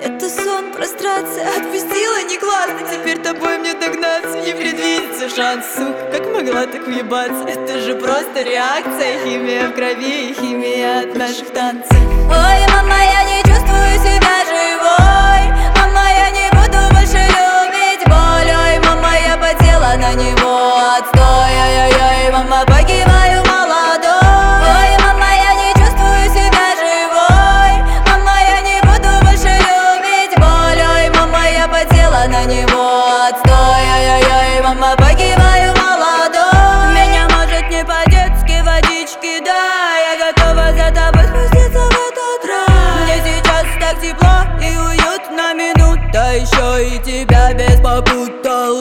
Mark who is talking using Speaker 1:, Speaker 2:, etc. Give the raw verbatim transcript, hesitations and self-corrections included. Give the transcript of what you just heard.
Speaker 1: Это сон, прострация, отпустила не классно. Теперь тобой мне догнаться, не предвидится шанс. Сука, как могла так въебаться? Это же просто реакция, химия в крови и химия от наших танцев. Ой, мама, я не чувствую себя живой. Мама, я не буду больше любить боль. Ой, мама, я потела на него, отстой. Ой-ой-ой, мама, погибаю молодой. Ой, мама, я не чувствую себя живой. Мама, я не буду больше любить боль. Ой, мама, я потела на него, отстой. Ой-ой-ой, мама, погибаю молодой. Меня может не по-детски водички, да. Я готова за тобой спуститься в этот рай. Мне сейчас так тепло и уютно минута. Еще и тебя без попутал.